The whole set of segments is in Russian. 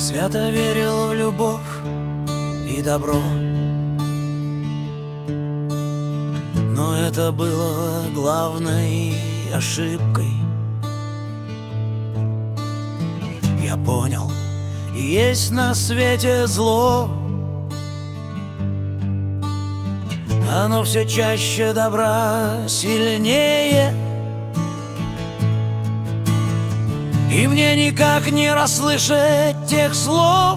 свято верил в любовь и добро, но это было главной ошибкой. Я понял, есть на свете зло, оно все чаще добра сильнее, и мне никак не расслышать тех слов,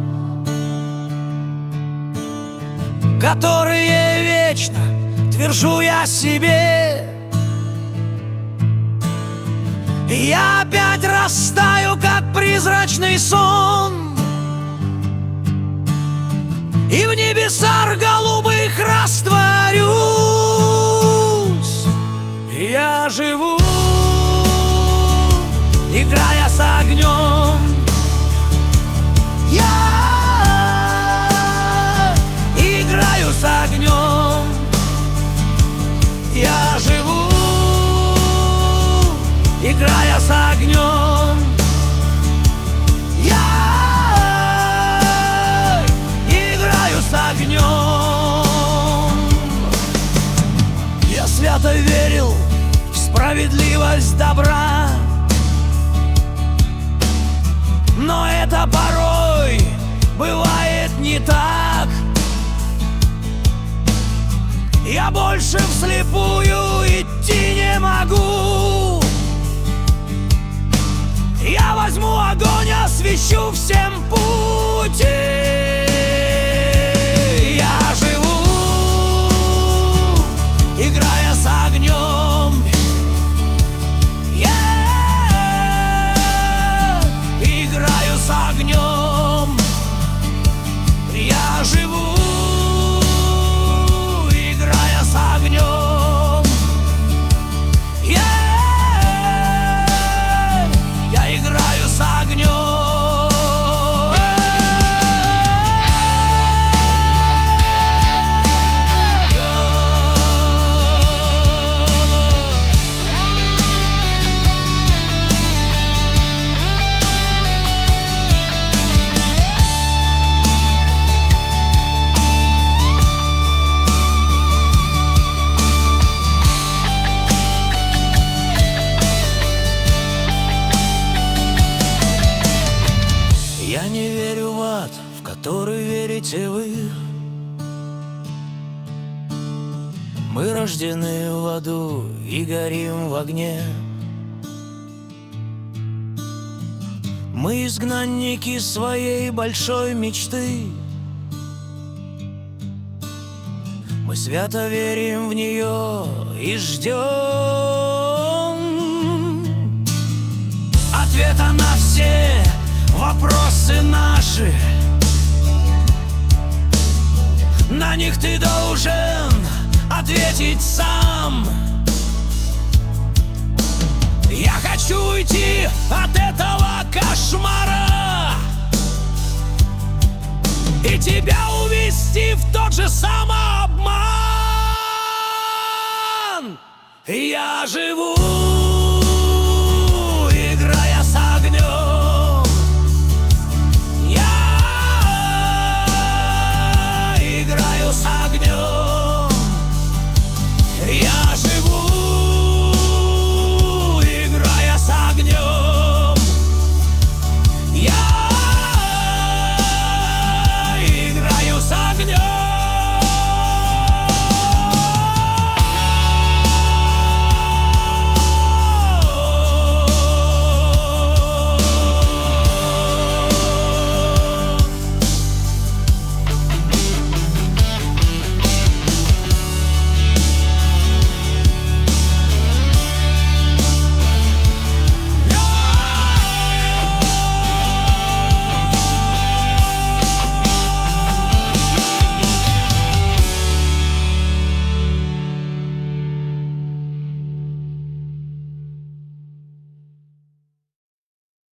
которые вечно твержу я себе. Я опять растаю, как призрачный сон, и в небесах голубых растворюсь. Я живу, играя с огнем. Я играю с огнем. Я живу, играя с огнем. Я играю с огнем. Я свято верил в справедливость добра, но это порой бывает не так. Я больше вслепую идти не могу. Я возьму огонь, освещу всем пути. Я живу, играя с огнем. Я играю с огнем. Я живу, играя с огнем. Я играю с огнем. Я не верю в ад, в который верите вы. Мы рождены в аду и горим в огне. Мы изгнанники своей большой мечты. Мы свято верим в нее и ждем ответа на все вопросы наши. На них ты должен ответить сам. Я хочу уйти от этого кошмара и тебя увести в тот же самый обман. Я живу,